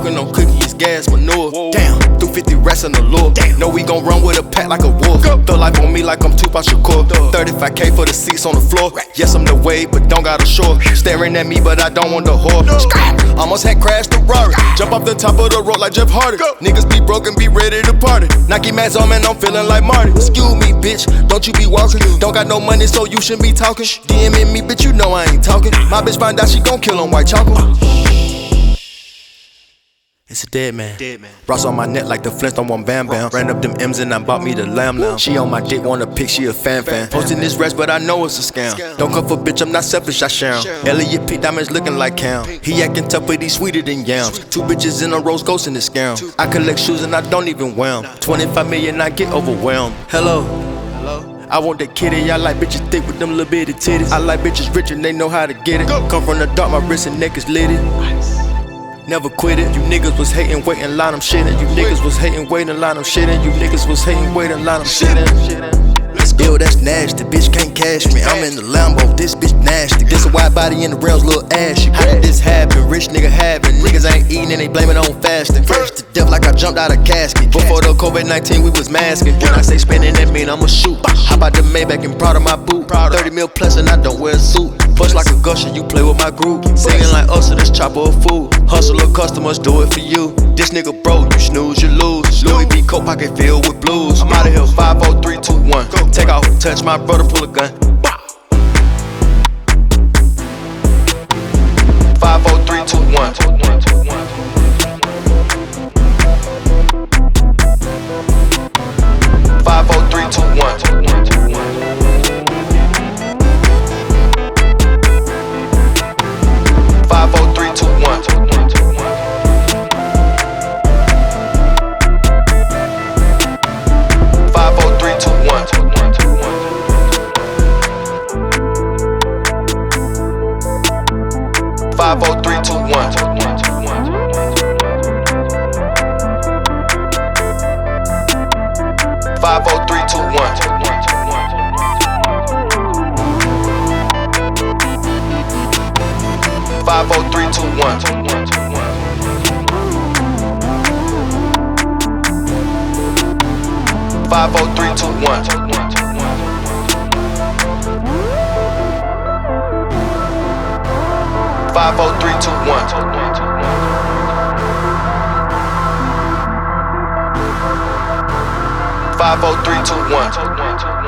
smoking on cookies, gas, manure. Damn, threw 50 racks on the lure. Know we gon' run with a pack like a wolf. Throw life on me like I'm Tupac Shakur. 35K for the seats on the floor. Yes, I'm the wave, but don't got a shore. Staring at me, but I don't want the whore. Almost had crashed the Rari. Jump off the top of the road like Jeff Hardy. Niggas be broken, be ready to party. Nike Mads on, man, I'm feeling like Marty. Excuse me, bitch, don't you be walking. Don't got no money, so you shouldn't be talking. DMing me, bitch, you know I ain't talking. My bitch find out she gon' kill on white chocolate. It's a dead man. Ross on my neck like the Flintstone on Bam Bam. Ran up them M's and I bought me the lamb now. She on my dick, wanna pick, she a fan. Posting this rest, but I know it's a scam. Don't come for bitch, I'm not selfish, I share 'em. Elliot P. Diamonds looking like Cam. He acting tough, but he sweeter than yams. 2 bitches in a rose ghost in the scam. I collect shoes and I don't even wear 'em. 25 million, I get overwhelmed. Hello. I want that kitty, I like bitches thick with them little bitty titties. I like bitches rich and they know how to get it. Come from the dark, my wrist and neck is litty. Never quit it. You niggas was hating, waiting, line them shitting. You niggas was hating, waiting, line them shitting. You niggas was hating, waiting, line them shitting. Yo, that's nasty, bitch can't cash me. I'm in the Lambo, this bitch nasty. This a wide body in the rails, little ashy. How did this happen? Rich nigga having. Niggas ain't eating and they blame it on fasting. Fresh to death like I jumped out of casket. Before the COVID-19 we was masking. When I say spinning that mean I'ma shoot. How about the Maybach and proud of my boot? 30 mil plus and I don't wear a suit. Push like a gusher, you play with my group. Singing like us, so this chopper of food. Hustler customers do it for you. This nigga broke, you snooze, you lose. Louis V. coat pocket filled with blues. I'm out of here, 5, 4, 3, 2, 1. Take off, touch my brother, pull a gun. 5, 4, 3, 2, 1. 5, 4, 3, 2, 1. 5, 4, 3, 2, 1. 5, 4, 3, 2, 1. 5, 4, 3, 2, 1. 5, 4, 3, 2, 1. 5, 4, 3, 2, 1. 5, 4, 3, 2, 1. 5, 4, 3, 2, 1. 5, 4, 3, 2, 1.